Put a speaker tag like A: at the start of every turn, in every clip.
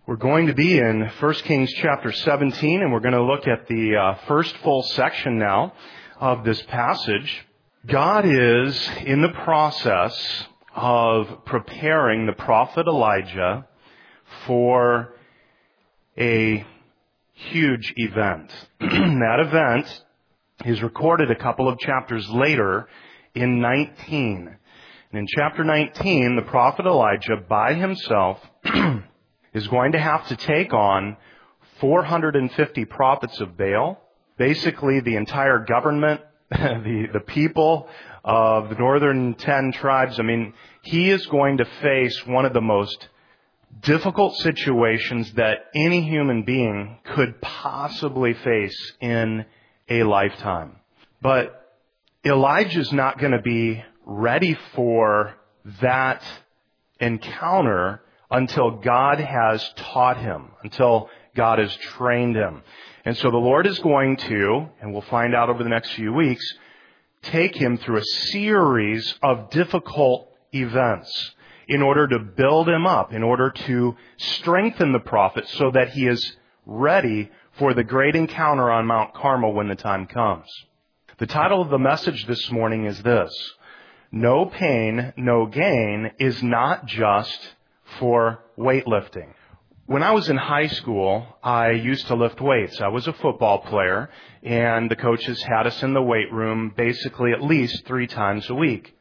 A: We're going to be in 1 Kings chapter 17, and we're going to look at the first full section now of this passage. God is in the process of preparing the prophet Elijah for a huge event. That event is recorded a couple of chapters later in 19. And in chapter 19, the prophet Elijah by himself is going to have to take on 450 prophets of Baal, basically the entire government, the people of the northern 10 tribes. I mean, he is going to face one of the most difficult situations that any human being could possibly face in a lifetime. But Elijah's not going to be ready for that encounter until God has taught him, until God has trained him. And so the Lord is going to, and we'll find out over the next few weeks, take him through a series of difficult events in order to build him up, in order to strengthen the prophet so that he is ready for the great encounter on Mount Carmel when the time comes. The title of the message this morning is this: No pain, no gain is not just for weightlifting. When I was in high school, I used to lift weights. I was a football player, and the coaches had us in the weight room basically at least 3 times a week.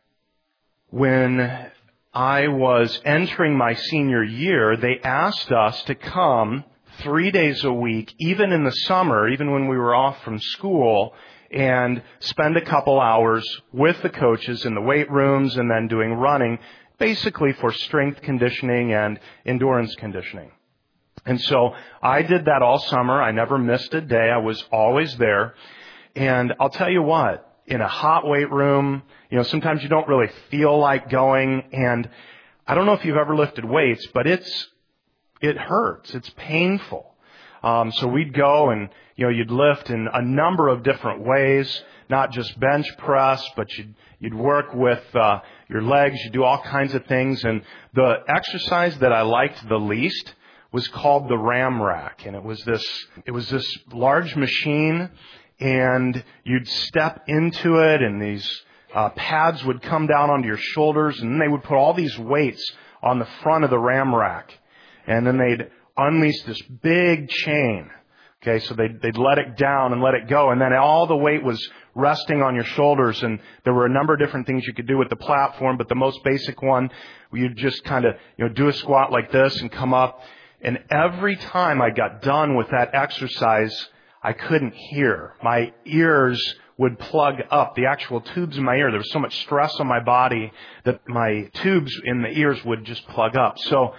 A: When I was entering my senior year, they asked us to come 3 days a week, even in the summer, even when we were off from school, and spend a couple hours with the coaches in the weight rooms and then doing running, basically for strength conditioning and endurance conditioning. And so I did that all summer. I never missed a day. I was always there. And I'll tell you what, in a hot weight room, sometimes you don't really feel like going. And I don't know if you've ever lifted weights, but it hurts. It's painful. So we'd go and, you'd lift in a number of different ways, not just bench press, but you'd work with your legs. You'd do all kinds of things. And the exercise that I liked the least was called the Ram Rack. And it was this large machine, and you'd step into it, and these pads would come down onto your shoulders, and then they would put all these weights on the front of the Ram Rack. And then they'd unleash this big chain. Okay, so they'd let it down and let it go, and then all the weight was resting on your shoulders, and there were a number of different things you could do with the platform, but the most basic one, you'd just kind of, do a squat like this and come up. And every time I got done with that exercise, I couldn't hear. My ears would plug up, the actual tubes in my ear. There was so much stress on my body that my tubes in the ears would just plug up. So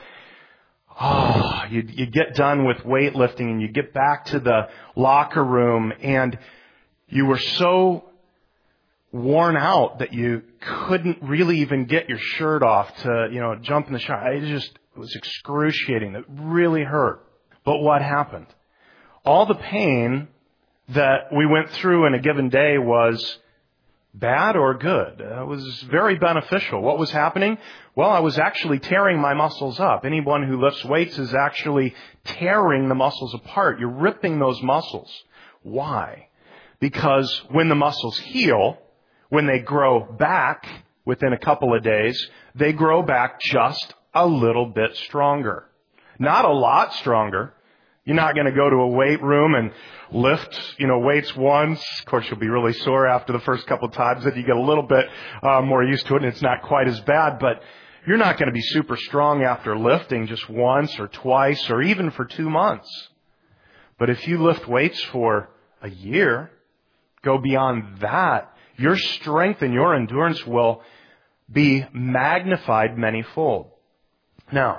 A: you'd get done with weightlifting and you get back to the locker room and you were so worn out that you couldn't really even get your shirt off to, jump in the shower. It was excruciating. It really hurt. But what happened? All the pain that we went through in a given day was bad or good. It was very beneficial. What was happening? Well, I was actually tearing my muscles up. Anyone who lifts weights is actually tearing the muscles apart. You're ripping those muscles. Why? Because when the muscles heal, when they grow back within a couple of days, they grow back just a little bit stronger. Not a lot stronger. You're not going to go to a weight room and lift, weights once. Of course, you'll be really sore after the first couple of times. Then you get a little bit more used to it, and it's not quite as bad. But you're not going to be super strong after lifting just once or twice or even for 2 months. But if you lift weights for a year, go beyond that, your strength and your endurance will be magnified manyfold. Now,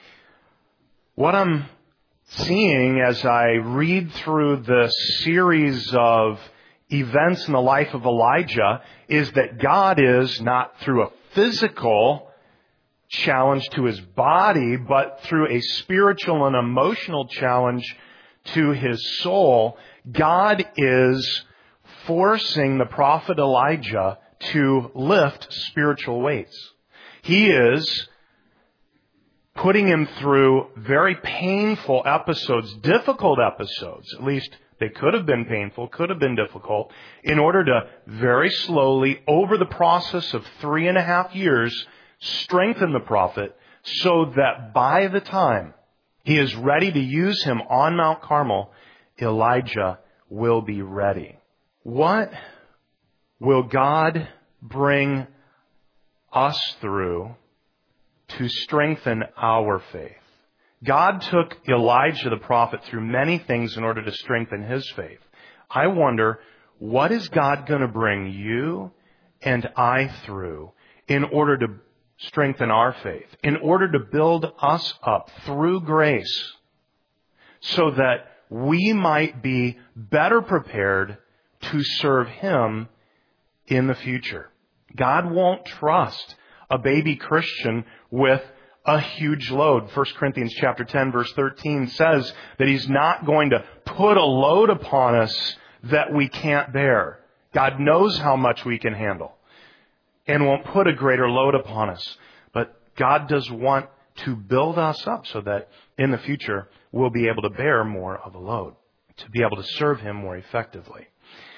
A: what I'm seeing as I read through the series of events in the life of Elijah is that God is not through a physical challenge to his body, but through a spiritual and emotional challenge to his soul. God is forcing the prophet Elijah to lift spiritual weights. He is putting him through very painful episodes, difficult episodes, at least they could have been painful, could have been difficult, in order to very slowly, over the process of 3.5 years, strengthen the prophet so that by the time he is ready to use him on Mount Carmel, Elijah will be ready. What will God bring us through to strengthen our faith? God took Elijah the prophet through many things in order to strengthen his faith. I wonder, what is God going to bring you and I through in order to strengthen our faith, in order to build us up through grace so that we might be better prepared to serve him in the future? God won't trust a baby Christian with a huge load. 1 Corinthians chapter 10 verse 13 says that he's not going to put a load upon us that we can't bear. God knows how much we can handle and won't put a greater load upon us. But God does want to build us up so that in the future we'll be able to bear more of a load, to be able to serve him more effectively.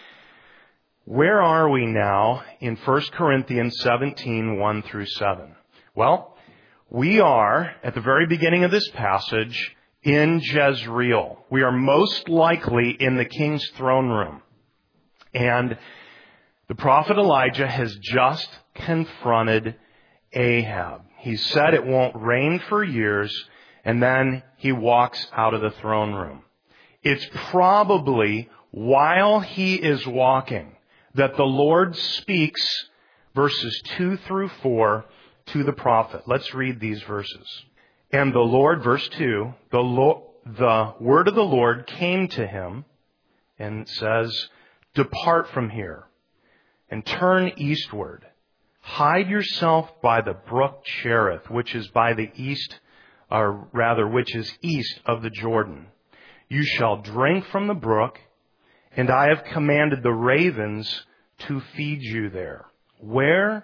A: Where are we now in 1 Corinthians 17, 1 through 7? Well, we are, at the very beginning of this passage, in Jezreel. We are most likely in the king's throne room. And the prophet Elijah has just confronted Ahab. He said it won't rain for years, and then he walks out of the throne room. It's probably while he is walking that the Lord speaks verses 2 through 4 to the prophet. Let's read these verses. And the Lord, verse 2, the word of the Lord came to him and says, "Depart from here and turn eastward. Hide yourself by the brook Cherith, which is by the east, or rather, which is east of the Jordan. You shall drink from the brook, and I have commanded the ravens to feed you there." Where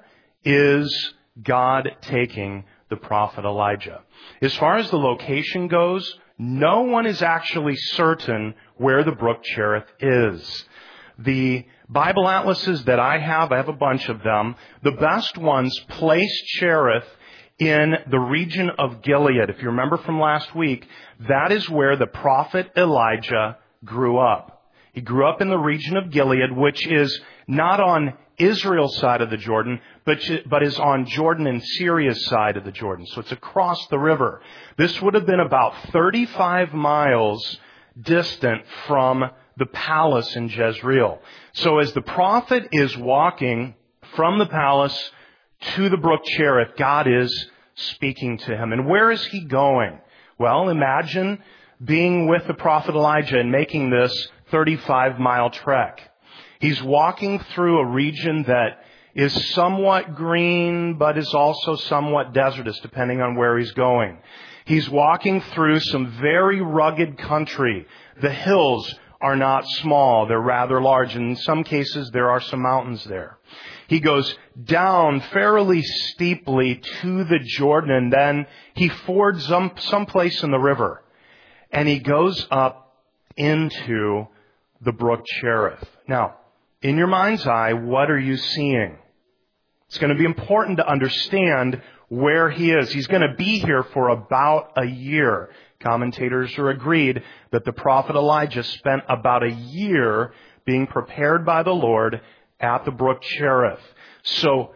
A: is God taking the prophet Elijah? As far as the location goes, no one is actually certain where the brook Cherith is. The Bible atlases that I have a bunch of them. The best ones place Cherith in the region of Gilead. If you remember from last week, that is where the prophet Elijah grew up. He grew up in the region of Gilead, which is not on Israel's side of the Jordan, but is on Jordan and Syria's side of the Jordan. So it's across the river. This would have been about 35 miles distant from the palace in Jezreel. So as the prophet is walking from the palace to the brook Cherith, God is speaking to him. And where is he going? Well, imagine being with the prophet Elijah and making this 35-mile trek. He's walking through a region that is somewhat green, but is also somewhat desertous, depending on where he's going. He's walking through some very rugged country. The hills are not small. They're rather large. And in some cases, there are some mountains there. He goes down fairly steeply to the Jordan, and then he fords someplace in the river. And he goes up into the brook Cherith. Now, in your mind's eye, what are you seeing? It's going to be important to understand where he is. He's going to be here for about a year. Commentators are agreed that the prophet Elijah spent about a year being prepared by the Lord at the brook Cherith. So,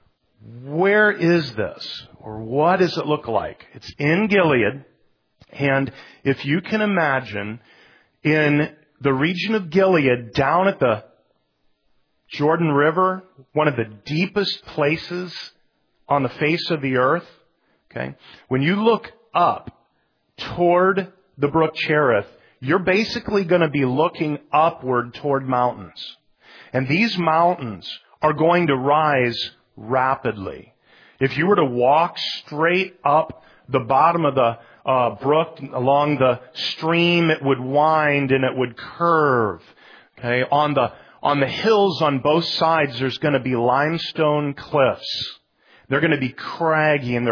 A: where is this? Or what does it look like? It's in Gilead. And if you can imagine, in the region of Gilead, down at the Jordan River, one of the deepest places on the face of the earth, okay? When you look up toward the brook Cherith, you're basically going to be looking upward toward mountains. And these mountains are going to rise rapidly. If you were to walk straight up the bottom of the brook along the stream, it would wind and it would curve. Okay, on the hills on both sides, there's going to be limestone cliffs. They're going to be craggy and they're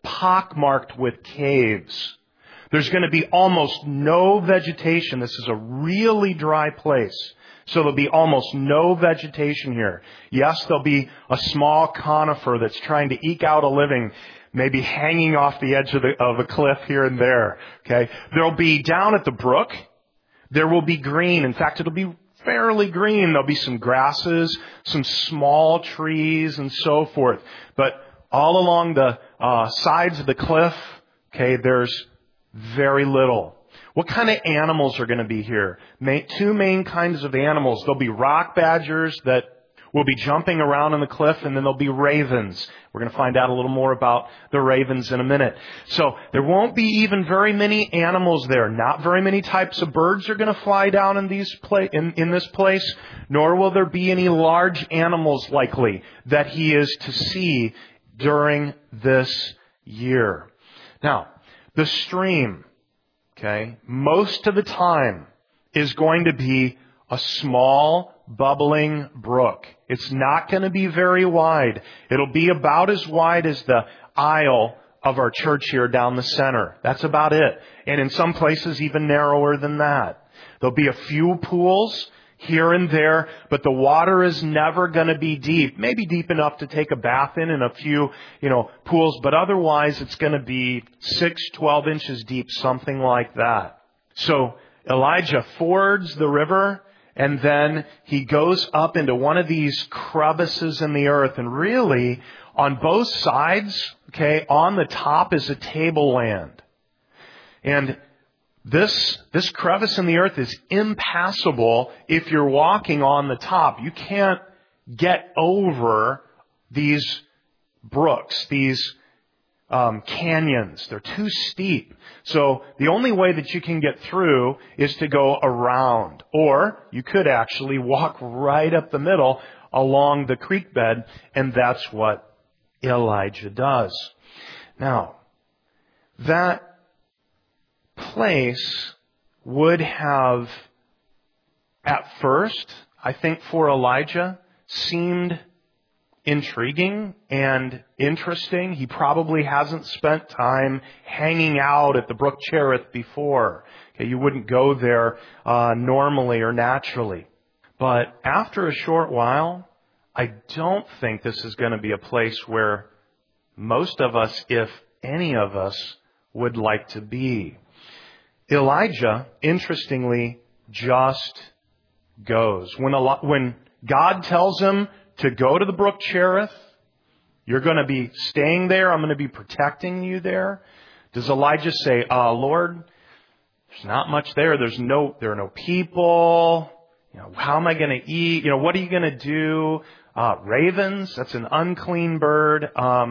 A: pockmarked with caves. There's going to be almost no vegetation. This is a really dry place. So there'll be almost no vegetation here. Yes, there'll be a small conifer that's trying to eke out a living, maybe hanging off the edge of a cliff here and there. Okay. There'll be down at the brook, there will be green. In fact, it'll be fairly green. There'll be some grasses, some small trees, and so forth. But all along the sides of the cliff, okay, there's very little. What kind of animals are going to be here? Two main kinds of animals. There'll be rock badgers that will be jumping around on the cliff, and then there'll be ravens. We're going to find out a little more about the ravens in a minute. So there won't be even very many animals there. Not very many types of birds are going to fly down in this place, nor will there be any large animals likely that he is to see during this year. Now, the stream, okay, most of the time is going to be a small, bubbling brook. It's not going to be very wide. It'll be about as wide as the aisle of our church here down the center. That's about it. And in some places, even narrower than that. There'll be a few pools here and there, but the water is never going to be deep. Maybe deep enough to take a bath in and a few, pools, but otherwise it's going to be 12 inches deep, something like that. So Elijah fords the river, and then he goes up into one of these crevices in the earth, and really on both sides, okay, on the top is a tableland. And this crevice in the earth is impassable if you're walking on the top. You can't get over these brooks, these canyons. They're too steep. So the only way that you can get through is to go around. Or you could actually walk right up the middle along the creek bed, and that's what Elijah does. Now, that place would have, at first, I think for Elijah, seemed intriguing and interesting. He probably hasn't spent time hanging out at the Brook Cherith before. Okay, you wouldn't go there normally or naturally. But after a short while, I don't think this is going to be a place where most of us, if any of us, would like to be. Elijah, interestingly, just goes. When God tells him to go to the Brook Cherith, you're going to be staying there, I'm going to be protecting you there. Does Elijah say, Lord, there's not much there. There are no people. How am I going to eat? What are you going to do? Ravens, that's an unclean bird.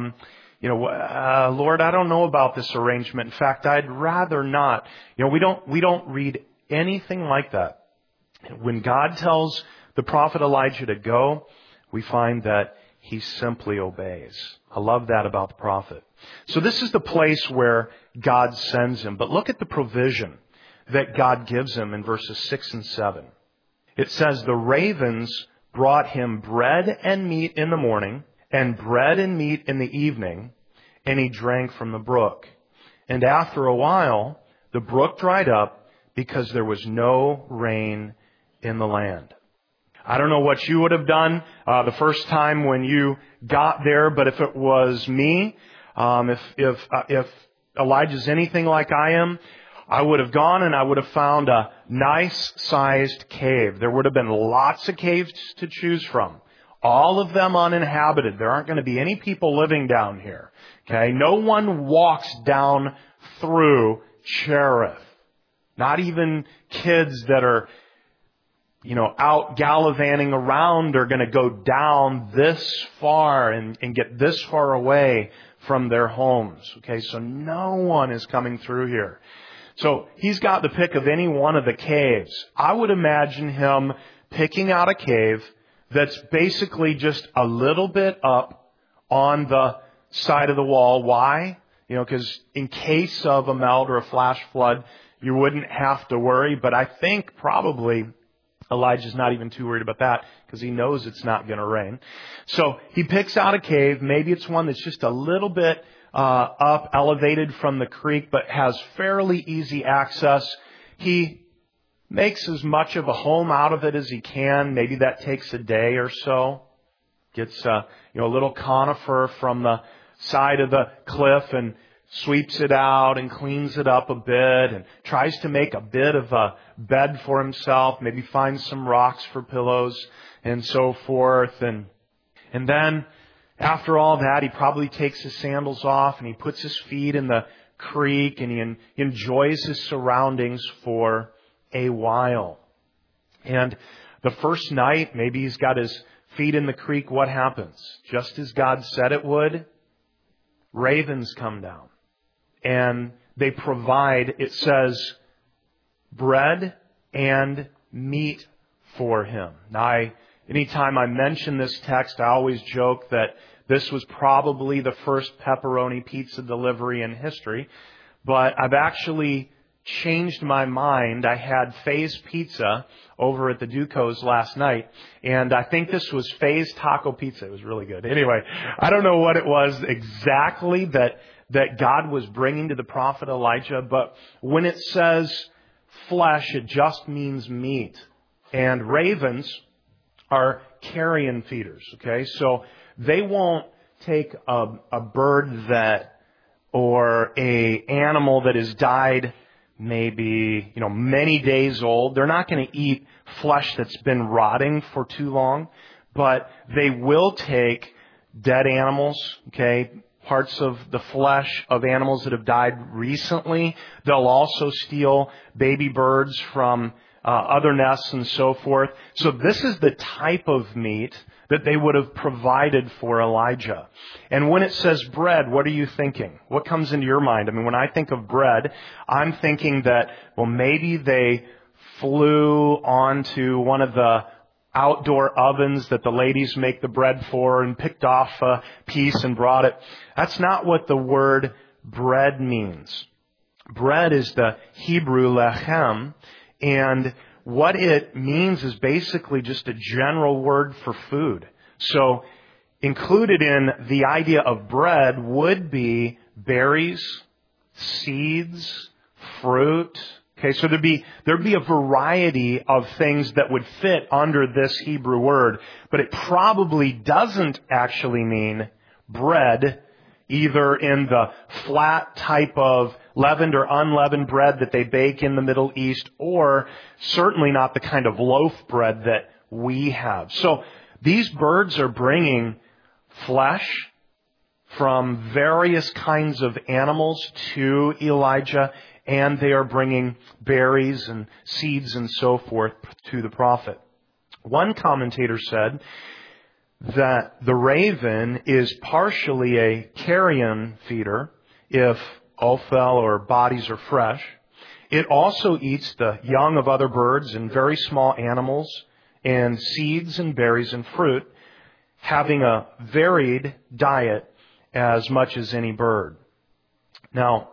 A: Lord, I don't know about this arrangement. In fact, I'd rather not. We don't read anything like that. When God tells the prophet Elijah to go, we find that he simply obeys. I love that about the prophet. So this is the place where God sends him. But look at the provision that God gives him in verses 6 and 7. It says, the ravens brought him bread and meat in the morning, and bread and meat in the evening, and he drank from the brook. And after a while, the brook dried up because there was no rain in the land. I don't know what you would have done the first time when you got there, but if it was me, if Elijah's anything like I am, I would have gone and I would have found a nice-sized cave. There would have been lots of caves to choose from. All of them uninhabited. There aren't going to be any people living down here. Okay? No one walks down through Cherith. Not even kids that are, out gallivanting around are going to go down this far and get this far away from their homes. Okay? So no one is coming through here. So he's got the pick of any one of the caves. I would imagine him picking out a cave that's basically just a little bit up on the side of the wall. Why? Because in case of a melt or a flash flood, you wouldn't have to worry. But I think probably Elijah's not even too worried about that because he knows it's not going to rain. So he picks out a cave. Maybe it's one that's just a little bit
B: up, elevated from the creek, but has fairly easy access. He makes as much of a home out of it as he can. Maybe that takes a day or so. Gets a little conifer from the side of the cliff and sweeps it out and cleans it up a bit and tries to make a bit of a bed for himself, maybe finds some rocks for pillows and so forth. And then after all that, he probably takes his sandals off and he puts his feet in the creek and he enjoys his surroundings for a while. And the first night, maybe he's got his feet in the creek. What happens? Just as God said it would, ravens come down. And they provide, it says, bread and meat for him. Now, anytime I mention this text, I always joke that this was probably the first pepperoni pizza delivery in history. But I've actually changed my mind. I had Faye's Pizza over at the Ducos last night, and I think this was Faye's Taco Pizza. It was really good. Anyway, I don't know what it was exactly that God was bringing to the prophet Elijah, but when it says flesh, it just means meat. And ravens are carrion feeders, okay? So they won't take a bird or a animal that has died maybe, many days old. They're not going to eat flesh that's been rotting for too long, but they will take dead animals, okay? Parts of the flesh of animals that have died recently. They'll also steal baby birds from other nests and so forth. So this is the type of meat that they would have provided for Elijah. And when it says bread, what are you thinking? What comes into your mind? I mean, when I think of bread, I'm thinking that, well, maybe they flew onto one of the outdoor ovens that the ladies make the bread for and picked off a piece and brought it. That's not what the word bread means. Bread is the Hebrew lechem, and what it means is basically just a general word for food. So included in the idea of bread would be berries, seeds, fruit. Okay, so there'd be a variety of things that would fit under this Hebrew word, but it probably doesn't actually mean bread, either in the flat type of leavened or unleavened bread that they bake in the Middle East, or certainly not the kind of loaf bread that we have. So these birds are bringing flesh from various kinds of animals to Elijah, and they are bringing berries and seeds and so forth to the prophet. One commentator said that the raven is partially a carrion feeder if offal or bodies are fresh. It also eats the young of other birds and very small animals and seeds and berries and fruit, having a varied diet as much as any bird. Now,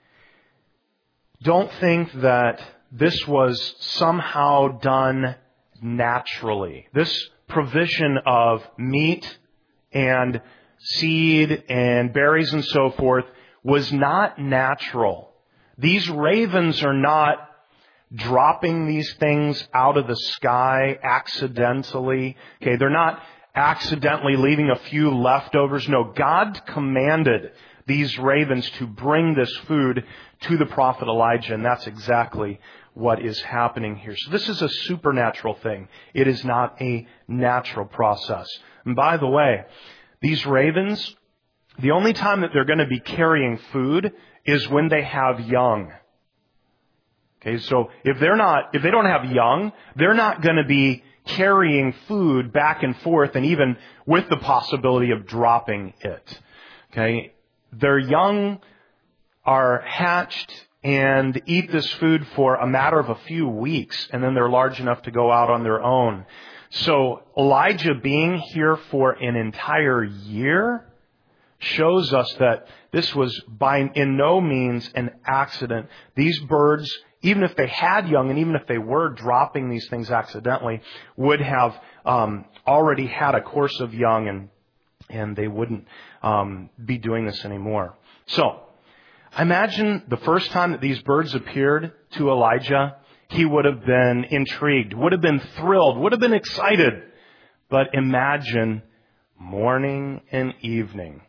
B: don't think that this was somehow done naturally. This provision of meat and seed and berries and so forth was not natural. These ravens are not dropping these things out of the sky accidentally. Okay, they're not accidentally leaving a few leftovers. No, God commanded these ravens to bring this food to the prophet Elijah, and that's exactly what is happening here. So this is a supernatural thing. It is not a natural process. And by the way, these ravens, the only time that they're going to be carrying food is when they have young. Okay, so if they don't have young, they're not going to be carrying food back and forth, and even with the possibility of dropping it. Okay, their young are hatched and eat this food for a matter of a few weeks, and then they're large enough to go out on their own. So Elijah being here for an entire year shows us that this was in no means an accident. These birds, even if they had young and even if they were dropping these things accidentally, would have already had a course of young, and they wouldn't be doing this anymore. So, I imagine the first time that these birds appeared to Elijah, he would have been intrigued, would have been thrilled, would have been excited. But imagine morning and evening,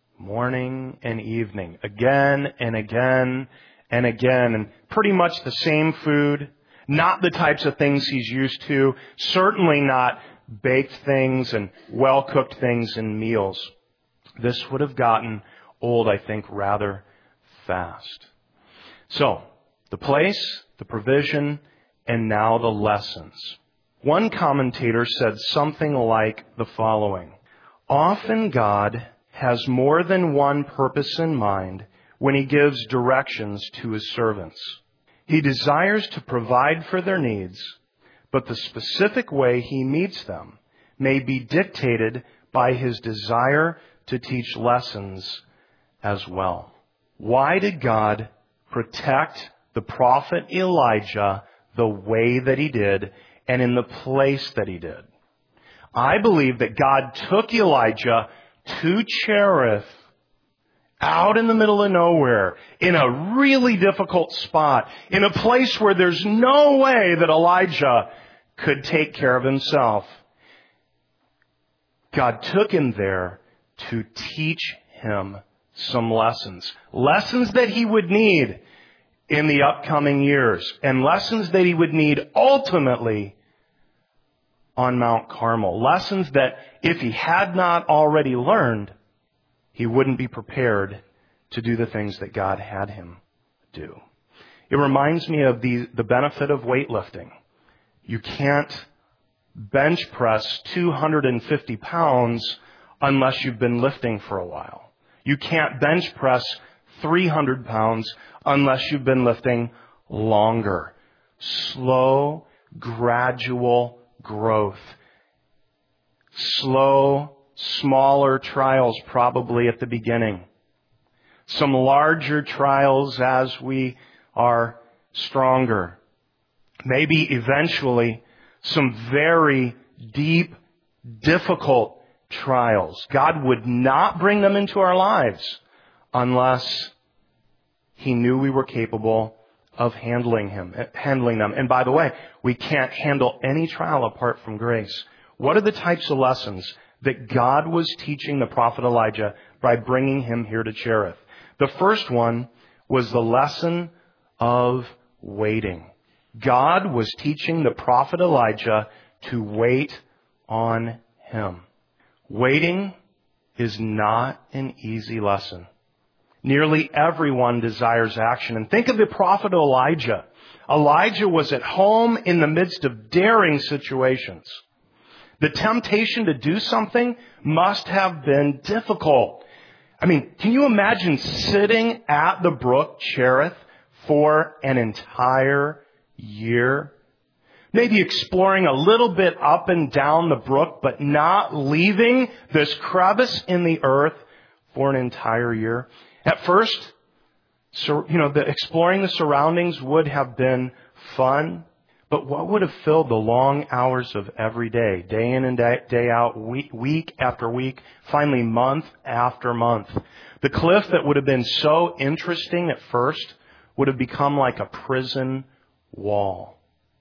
B: again and again and again, and pretty much the same food, not the types of things he's used to, certainly not baked things and well-cooked things in meals. This would have gotten old, I think, rather fast. So, the place, the provision, and now the lessons. One commentator said something like the following: often God has more than one purpose in mind when He gives directions to His servants. He desires to provide for their needs, but the specific way He meets them may be dictated by His desire to teach lessons as well. Why did God protect the prophet Elijah the way that He did and in the place that He did? I believe that God took Elijah to Cherith, out in the middle of nowhere, in a really difficult spot, in a place where there's no way that Elijah could take care of himself. God took him there to teach him some lessons. Lessons that he would need in the upcoming years, and lessons that he would need ultimately on Mount Carmel. Lessons that if he had not already learned, he wouldn't be prepared to do the things that God had him do. It reminds me of the benefit of weightlifting. You can't bench press 250 pounds unless you've been lifting for a while. You can't bench press 300 pounds unless you've been lifting longer. Slow, gradual growth. Slow, smaller trials probably at the beginning. Some larger trials as we are stronger. Maybe eventually some very deep, difficult trials. God would not bring them into our lives unless He knew we were capable of handling them. And by the way, we can't handle any trial apart from grace. What are the types of lessons that God was teaching the prophet Elijah by bringing him here to Cherith? The first one was the lesson of waiting. God was teaching the prophet Elijah to wait on Him. Waiting is not an easy lesson. Nearly everyone desires action. And think of the prophet Elijah. Elijah was at home in the midst of daring situations. The temptation to do something must have been difficult. I mean, can you imagine sitting at the brook Cherith for an entire year? Maybe exploring a little bit up and down the brook, but not leaving this crevice in the earth for an entire year. At first, exploring the surroundings would have been fun, but what would have filled the long hours of every day, day in and day out, week after week, finally month after month? The cliff that would have been so interesting at first would have become like a prison wall.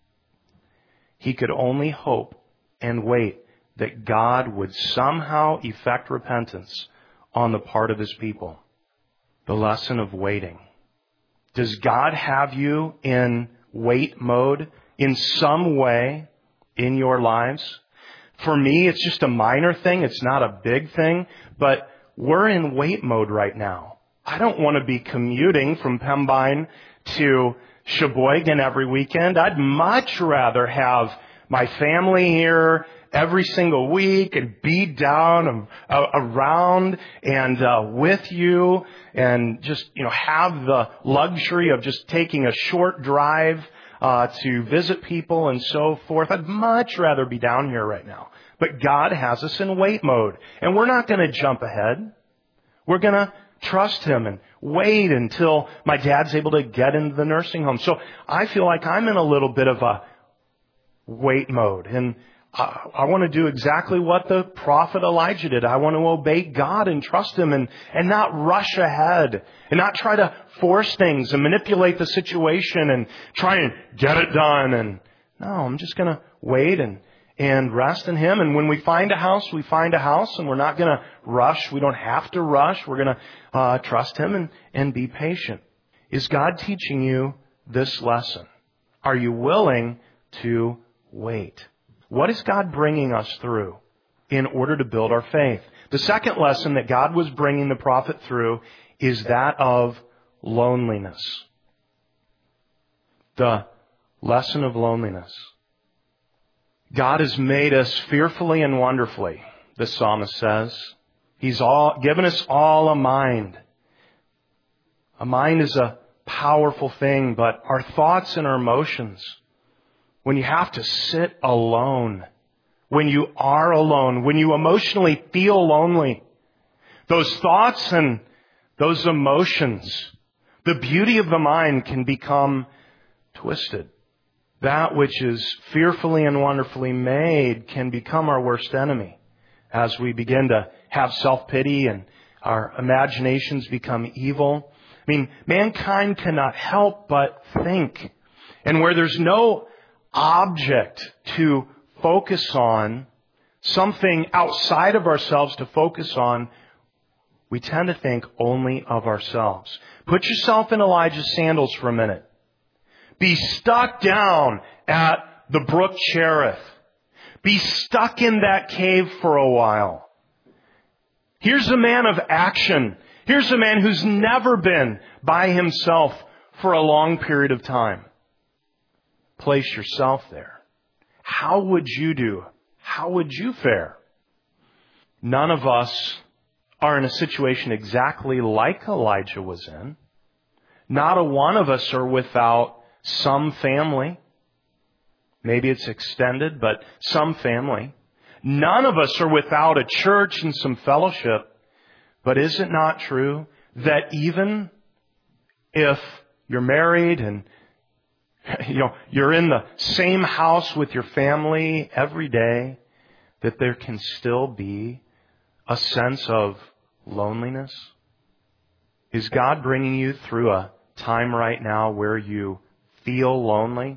B: He could only hope and wait that God would somehow effect repentance on the part of His people. The lesson of waiting. Does God have you in wait mode in some way in your lives? For me, it's just a minor thing. It's not a big thing, but we're in wait mode right now. I don't want to be commuting from Pembine to Sheboygan every weekend. I'd much rather have my family here every single week and be down around and with you and just, have the luxury of just taking a short drive to visit people and so forth. I'd much rather be down here right now. But God has us in wait mode, and we're not going to jump ahead. We're going to trust Him and wait until my dad's able to get into the nursing home. So I feel like I'm in a little bit of a wait mode. And I want to do exactly what the prophet Elijah did. I want to obey God and trust Him and not rush ahead and not try to force things and manipulate the situation and try and get it done. And no, I'm just going to wait and rest in Him. And when we find a house, we find a house, and we're not going to rush. We don't have to rush. We're going to trust Him and be patient. Is God teaching you this lesson? Are you willing to wait? What is God bringing us through in order to build our faith? The second lesson that God was bringing the prophet through is that of loneliness. The lesson of loneliness. God has made us fearfully and wonderfully, the psalmist says. He's given us all a mind. A mind is a powerful thing, but our thoughts and our emotions, when you have to sit alone, when you are alone, when you emotionally feel lonely, those thoughts and those emotions, the beauty of the mind can become twisted. That which is fearfully and wonderfully made can become our worst enemy as we begin to have self-pity and our imaginations become evil. I mean, mankind cannot help but think. And where there's no object to focus on, something outside of ourselves to focus on, we tend to think only of ourselves. Put yourself in Elijah's sandals for a minute. Be stuck down at the brook Cherith. Be stuck in that cave for a while. Here's a man of action. Here's a man who's never been by himself for a long period of time. Place yourself there. How would you do? How would you fare? None of us are in a situation exactly like Elijah was in. Not a one of us are without some family. Maybe it's extended, but some family. None of us are without a church and some fellowship. But is it not true that even if you're married and you're in the same house with your family every day, that there can still be a sense of loneliness? Is God bringing you through a time right now where you feel lonely?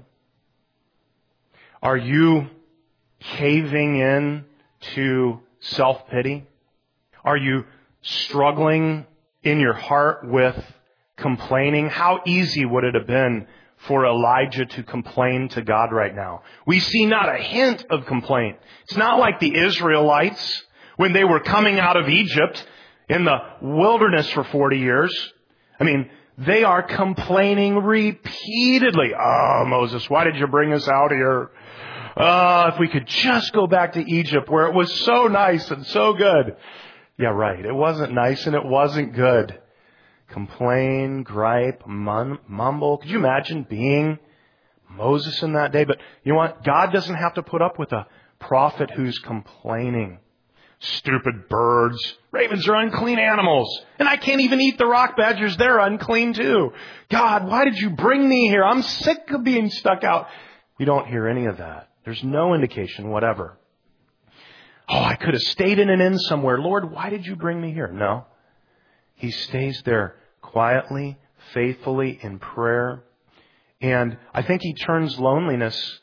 B: Are you caving in to self-pity? Are you struggling in your heart with complaining? How easy would it have been for Elijah to complain to God right now? We see not a hint of complaint. It's not like the Israelites when they were coming out of Egypt in the wilderness for 40 years. I mean, they are complaining repeatedly. Oh, Moses, why did you bring us out here? If we could just go back to Egypt where it was so nice and so good. Yeah, right. It wasn't nice and it wasn't good. Complain, gripe, mumble. Could you imagine being Moses in that day? But you know what? God doesn't have to put up with a prophet who's complaining. Stupid birds. Ravens are unclean animals. And I can't even eat the rock badgers. They're unclean too. God, why did you bring me here? I'm sick of being stuck out. You don't hear any of that. There's no indication whatever. Oh, I could have stayed in an inn somewhere. Lord, why did you bring me here? No. He stays there quietly, faithfully in prayer. And I think he turns loneliness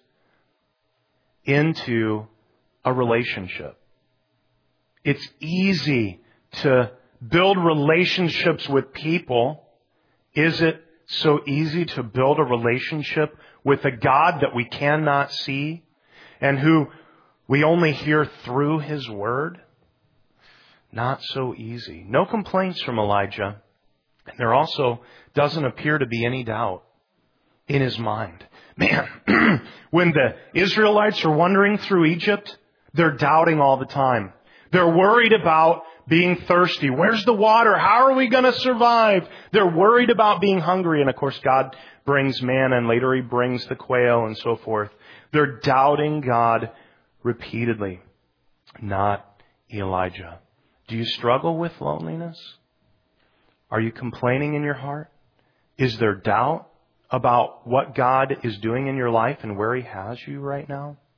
B: into a relationship. It's easy to build relationships with people. Is it so easy to build a relationship with a God that we cannot see and who we only hear through His Word? Not so easy. No complaints from Elijah. And there also doesn't appear to be any doubt in his mind. Man, when the Israelites are wandering through Egypt, they're doubting all the time. They're worried about being thirsty. Where's the water? How are we going to survive? They're worried about being hungry. And of course, God brings manna and later He brings the quail and so forth. They're doubting God repeatedly. Not Elijah. Do you struggle with loneliness? Are you complaining in your heart? Is there doubt about what God is doing in your life and where He has you right now?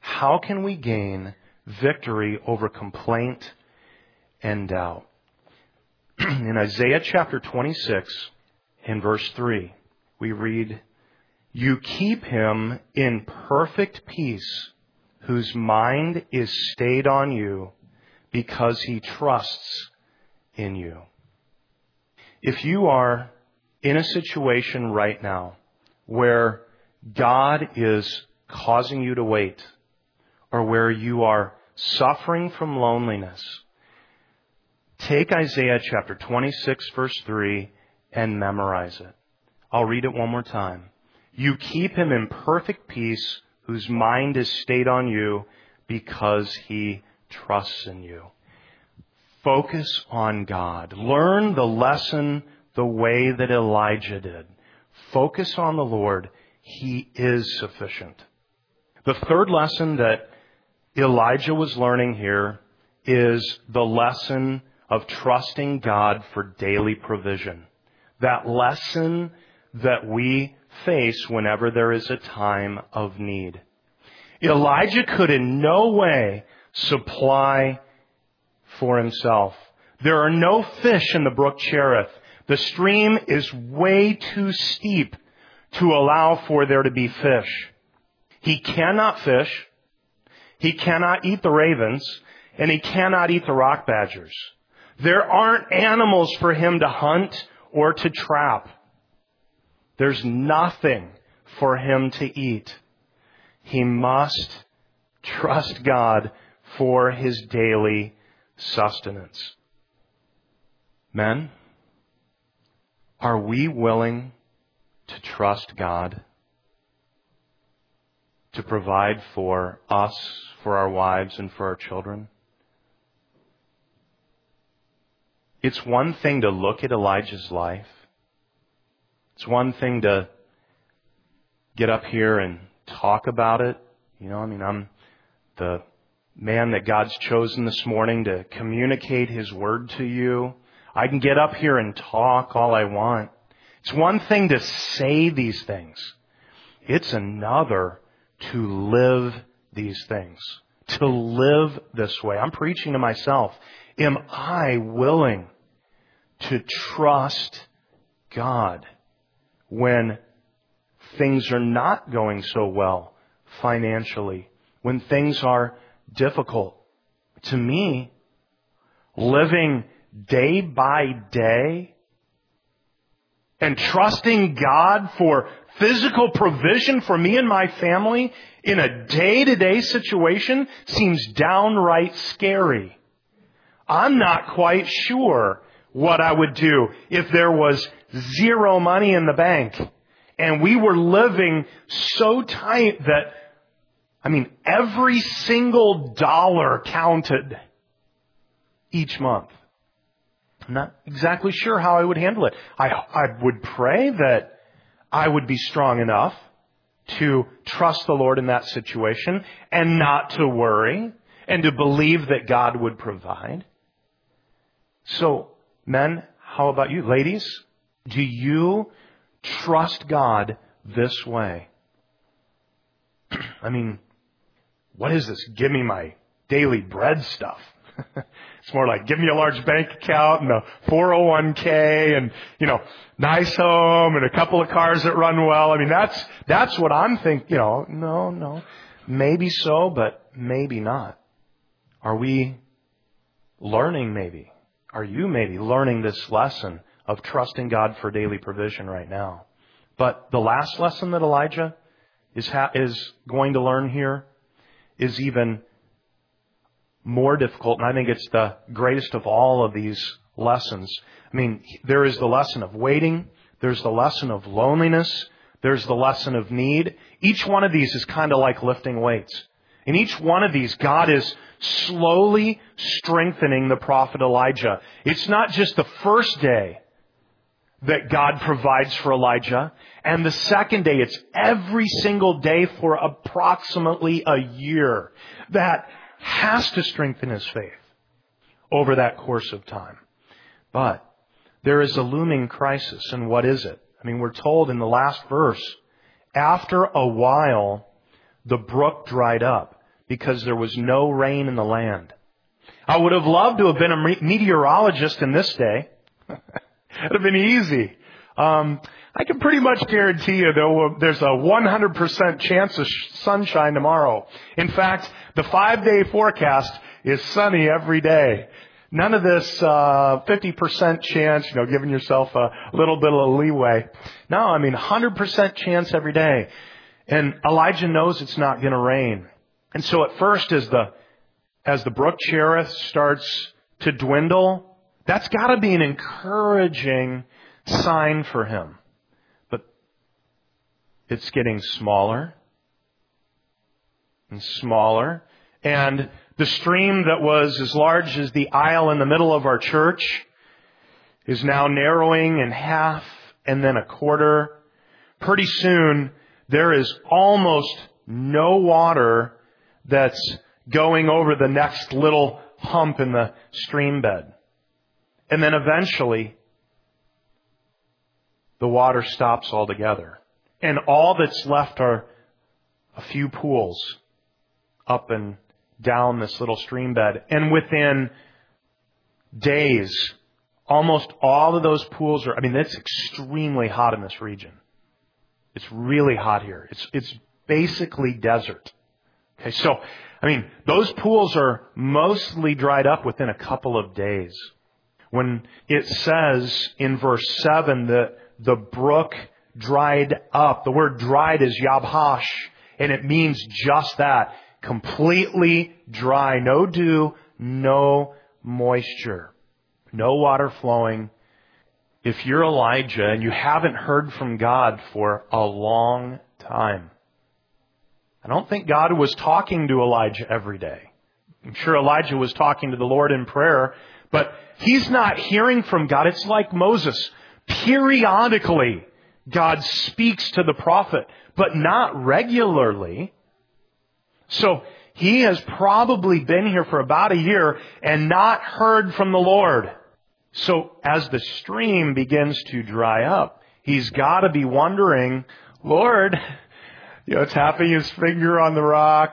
B: How can we gain victory over complaint and doubt? In Isaiah chapter 26, in verse 3, we read, "You keep him in perfect peace, whose mind is stayed on you, because he trusts in you." If you are in a situation right now where God is causing you to wait, or where you are suffering from loneliness, take Isaiah chapter 26, verse 3, and memorize it. I'll read it one more time. "You keep him in perfect peace, whose mind is stayed on you, because he trusts in you." Focus on God. Learn the lesson the way that Elijah did. Focus on the Lord. He is sufficient. The third lesson that Elijah was learning here is the lesson of trusting God for daily provision. That lesson that we face whenever there is a time of need. Elijah could in no way supply for himself. There are no fish in the brook Cherith. The stream is way too steep to allow for there to be fish. He cannot fish. He cannot eat the ravens, and he cannot eat the rock badgers. There aren't animals for him to hunt or to trap. There's nothing for him to eat. He must trust God for his daily sustenance. Men, are we willing to trust God to provide for us, for our wives, and for our children? It's one thing to look at Elijah's life. It's one thing to get up here and talk about it. I'm the man that God's chosen this morning to communicate His Word to you. I can get up here and talk all I want. It's one thing to say these things. It's another to live these things. To live this way. I'm preaching to myself. Am I willing to trust God when things are not going so well financially, when things are difficult? To me, living day by day and trusting God for physical provision for me and my family in a day-to-day situation seems downright scary. I'm not quite sure what I would do if there was zero money in the bank and we were living so tight that, every single dollar counted each month. I'm not exactly sure how I would handle it. I would pray that I would be strong enough to trust the Lord in that situation and not to worry and to believe that God would provide. So, men, how about you? Ladies, do you trust God this way? What is this? Give me my daily bread stuff. It's more like, give me a large bank account and a 401k and, nice home and a couple of cars that run well. That's what I'm thinking. No. Maybe so, but maybe not. Are we learning maybe? Are you maybe learning this lesson of trusting God for daily provision right now? But the last lesson that Elijah is going to learn here is even more difficult, and I think it's the greatest of all of these lessons. There is the lesson of waiting. There's the lesson of loneliness. There's the lesson of need. Each one of these is kind of like lifting weights. In each one of these, God is slowly strengthening the prophet Elijah. It's not just the first day that God provides for Elijah, and the second day, it's every single day for approximately a year. That has to strengthen his faith over that course of time. But there is a looming crisis, and what is it? We're told in the last verse, after a while, the brook dried up because there was no rain in the land. I would have loved to have been a meteorologist in this day. It would have been easy. I can pretty much guarantee you there's a 100% chance of sunshine tomorrow. In fact, the 5-day forecast is sunny every day. None of this 50% chance, giving yourself a little bit of leeway. No, 100% chance every day. And Elijah knows it's not going to rain. And so at first, as the brook Cherith starts to dwindle, that's got to be an encouraging sign for him. But it's getting smaller and smaller. And the stream that was as large as the aisle in the middle of our church is now narrowing in half and then a quarter. Pretty soon, there is almost no water that's going over the next little hump in the stream bed. And then eventually, the water stops altogether. And all that's left are a few pools up and down this little stream bed. And within days, almost all of those pools it's extremely hot in this region. It's really hot here. It's basically desert. Okay, so, those pools are mostly dried up within a couple of days. When it says in verse 7 that the brook dried up, the word dried is yabhash, and it means just that. Completely dry. No dew, no moisture. No water flowing. If you're Elijah and you haven't heard from God for a long time, I don't think God was talking to Elijah every day. I'm sure Elijah was talking to the Lord in prayer, but he's not hearing from God. It's like Moses. Periodically, God speaks to the prophet, but not regularly. So he has probably been here for about a year and not heard from the Lord. So as the stream begins to dry up, he's got to be wondering, Lord, tapping his finger on the rock.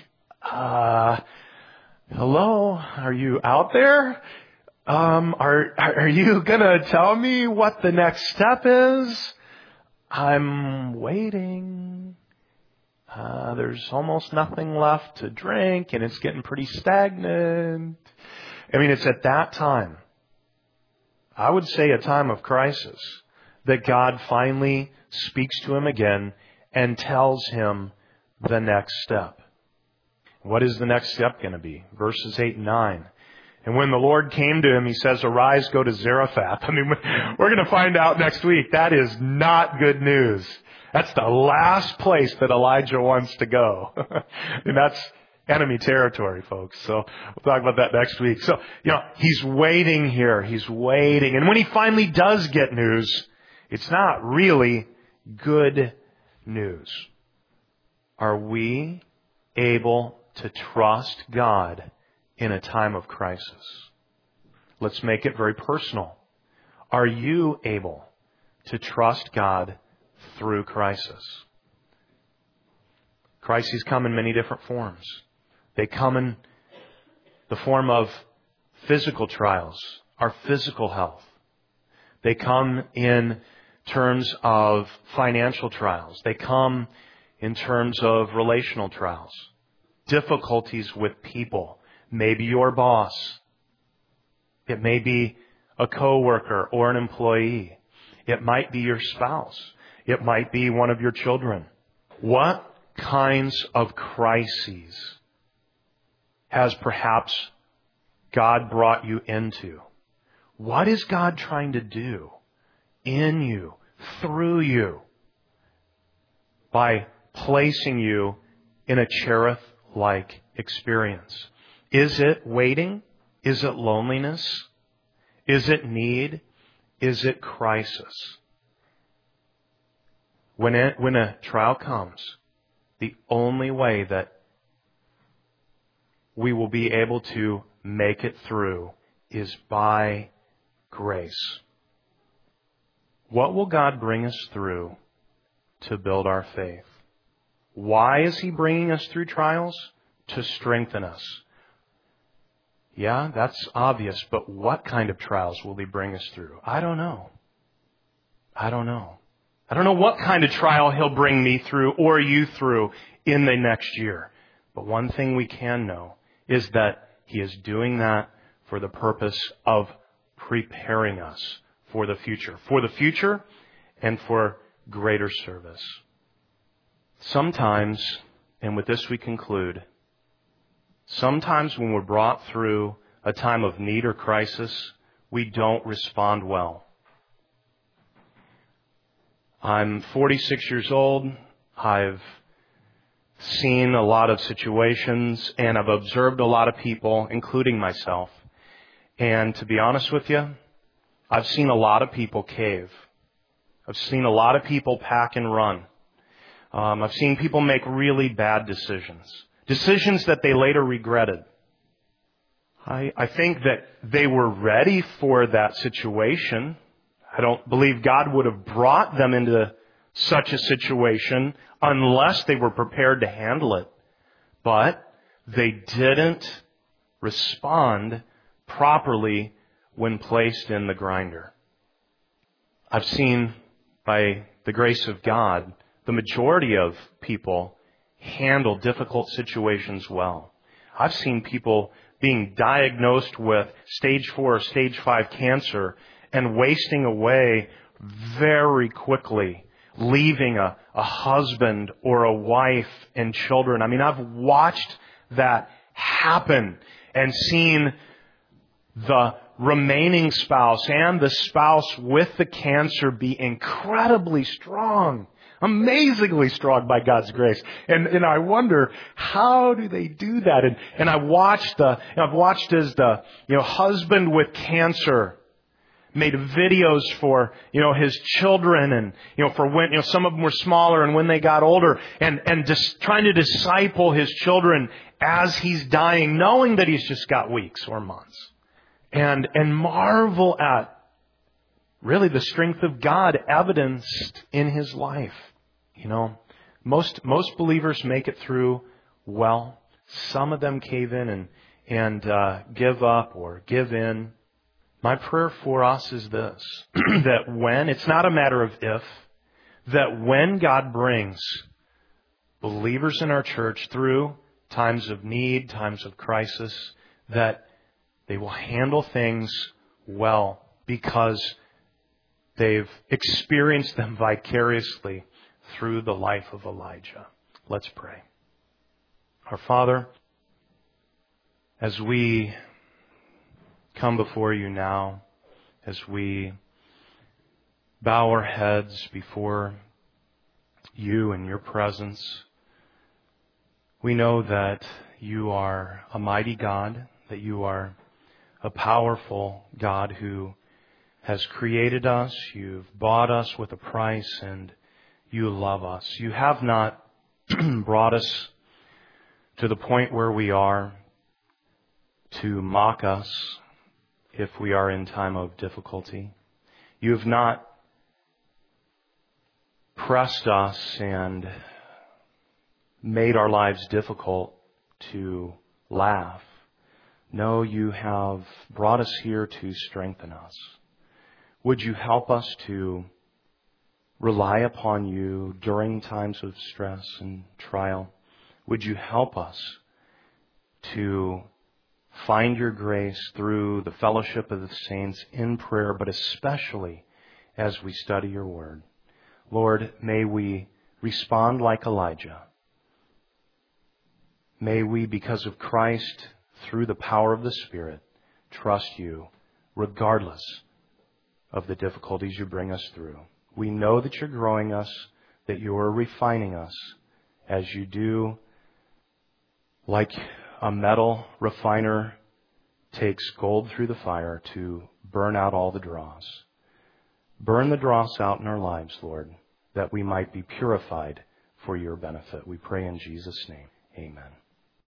B: Hello, are you out there? Are you gonna tell me what the next step is? I'm waiting. There's almost nothing left to drink, and it's getting pretty stagnant. It's at that time, I would say a time of crisis, that God finally speaks to him again and tells him the next step. What is the next step going to be? Verses 8 and 9. And when the Lord came to him, he says, "Arise, go to Zarephath." We're going to find out next week. That is not good news. That's the last place that Elijah wants to go. And that's enemy territory, folks. So we'll talk about that next week. So, he's waiting here. He's waiting. And when he finally does get news, it's not really good news. Are we able to trust God in a time of crisis? Let's make it very personal. Are you able to trust God through crisis? Crises come in many different forms. They come in the form of physical trials, our physical health. They come in terms of financial trials. They come in terms of relational trials. Difficulties with people. Maybe your boss. It may be a coworker or an employee. It might be your spouse. It might be one of your children. What kinds of crises has perhaps God brought you into? What is God trying to do in you, through you, by placing you in a Cherith-like experience? Is it waiting? Is it loneliness? Is it need? Is it crisis? When a trial comes, the only way that we will be able to make it through is by grace. What will God bring us through to build our faith? Why is He bringing us through trials? to strengthen us. Yeah, that's obvious, but what kind of trials will He bring us through? I don't know. I don't know what kind of trial He'll bring me through or you through in the next year. But one thing we can know is that He is doing that for the purpose of preparing us for the future. For the future and for greater service. Sometimes, and with this we conclude, sometimes when we're brought through a time of need or crisis, we don't respond well. I'm 46 years old. I've seen a lot of situations, and I've observed a lot of people, including myself. And to be honest with you, I've seen a lot of people cave. I've seen a lot of people pack and run. I've seen people make really bad decisions. Decisions that they later regretted. I think that they were ready for that situation. I don't believe God would have brought them into such a situation unless they were prepared to handle it. But they didn't respond properly when placed in the grinder. I've seen, by the grace of God, the majority of people handle difficult situations well. I've seen people being diagnosed with stage 4 or stage 5 cancer and wasting away very quickly, leaving a husband or a wife and children. I mean, I've watched that happen and seen the remaining spouse and the spouse with the cancer be incredibly strong, amazingly strong by God's grace. And I wonder, how do they do that? And I've watched as the husband with cancer made videos for his children, and for when some of them were smaller and when they got older, and just trying to disciple his children as he's dying, knowing that he's just got weeks or months, and marvel at really the strength of God evidenced in his life. Most believers make it through well. Some of them cave in and give up or give in. My prayer for us is this, that when, it's not a matter of if, that when God brings believers in our church through times of need, times of crisis, that they will handle things well because they've experienced them vicariously through the life of Elijah. Let's pray. Our Father, as we come before you now, as we bow our heads before you in your presence, we know that you are a mighty God, that you are a powerful God who has created us, you've bought us with a price, and you love us. You have not brought us to the point where we are to mock us if we are in time of difficulty. You have not pressed us and made our lives difficult to laugh. No, you have brought us here to strengthen us. Would you help us to rely upon you during times of stress and trial? Would you help us to find your grace through the fellowship of the saints in prayer, but especially as we study your word? Lord, may we respond like Elijah. May we, because of Christ, through the power of the Spirit, trust you regardless of the difficulties you bring us through. We know that you're growing us, that you're refining us as you do, like a metal refiner takes gold through the fire to burn out all the dross. Burn the dross out in our lives, Lord, that we might be purified for your benefit. We pray in Jesus' name. Amen.